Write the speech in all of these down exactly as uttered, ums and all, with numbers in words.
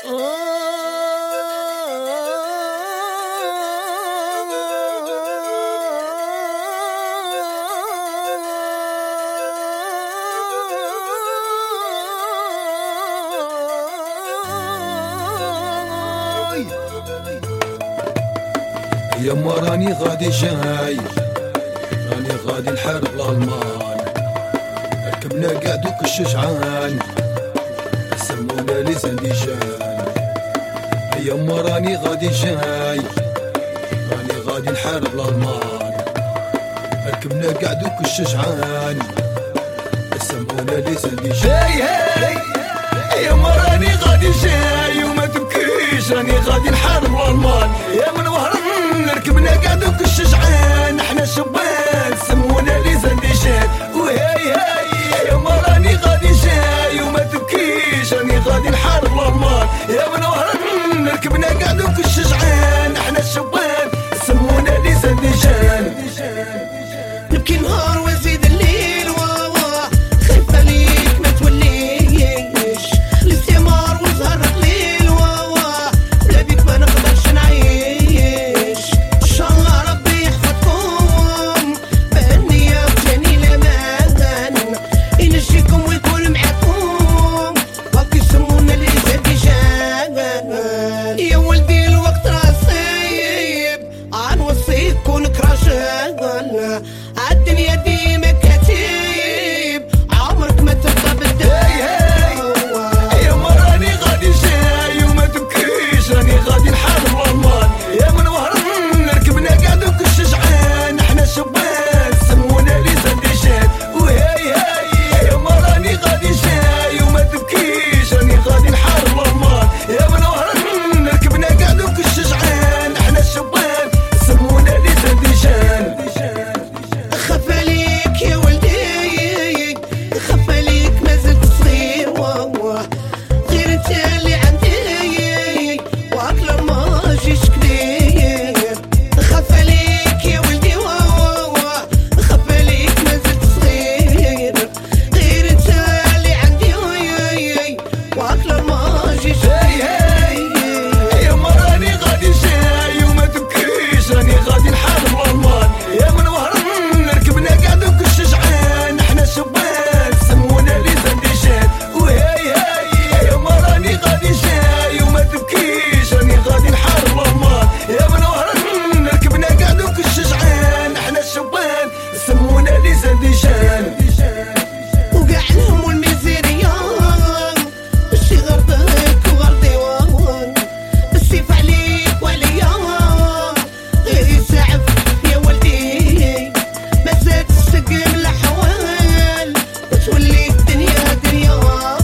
يما راني غادي جاي، راني غادي نحارب الألمان، ركبنا قاع دوك الشجعان سمونا لي زنديجان. يما راني غادي جاي، راني غادي نحارب الألمان، ركبنا قاع دوك الشجعان سمونا لي زنديجان. يما راني غادي جاي وما تبكيش، راني غادي نحارب الألمان. يا من وهران ركبنا قاع دوك الشجعان، احنا شبان سمونا لي زنديجان. وهاي هاي يما راني غادي جاي وما تبكيش، راني غادي نحارب الألمان. يا من وهران ركبنا قاع دوك الشجعان، احنا شبان سمونا لي زنديجان. نبكي نهار وزيد الليل واوا، خايف عليك ما توليش الاستعمار وزهر قليل واوا، بلا بيك ما نقدرش نعيش. ان شاء الله ربي يحفظكم بالنية وثاني الامان، ينجيكم ويكون معاكم باقي يسمونا لي زنديجان. يا ولدي الوقت راه صعيب، غنوصيك كونك رجال، عالدنيا ديما كتيب عمرك ما تبقى بالدنيا. يما راني غادي جاي وما تبكيش، راني غادي نحارب الألمان. يا من وهران ركبنا قاع دوك الشجعان، احنا شبان سمونا لي زنديجان. وهاي هاي يما راني غادي جاي وما تبكيش، راني غادي نحارب الألمان. يا من وهران ركبنا قاع دوك الشجعان، احنا شبان سمونا لي زنديجان. خاف عليك يا ولدي، خاف عليك مازلت صغير واوا، غير انت اللي عندي واكثر ما جيش كبير. خاف عليك يا ولدي واوا، خاف عليك مازلت صغير، غير انت اللي عندي واكثر ما جيش كبير. يما راني غادي جاي وما تبكيش، راني غادي نحارب الألمان. يا من وهران ركبنا قاع دوك الشجعان، احنا شبان سمونا لي زنديجان. وهاي هاي يما راني غادي جاي وما تبكيش، راني غادي نحارب الألمان. يا من وهران ركبنا قاع دوك الشجعان، احنا شبان سمونا لي زنديجان. وقاع الهم والميزيرية ماشي غرضك وغرضي واوا، بالسيف عليك وعليا غير يسعف يا ولدي، ما زاد تستقيم الأحوال وتولي الدنيا دنيا،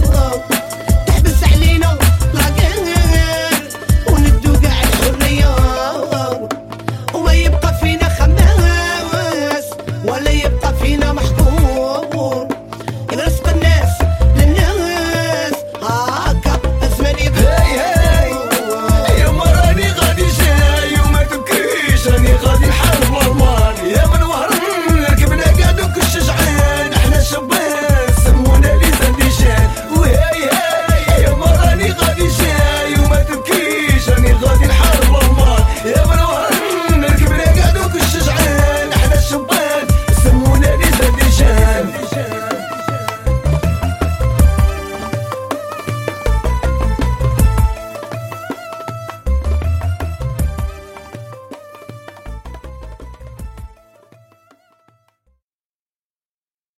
تحبس علينا لاقير وندو قاع الحرية، وما يبقى فينا خماس ولا يبقى فينا محكوم.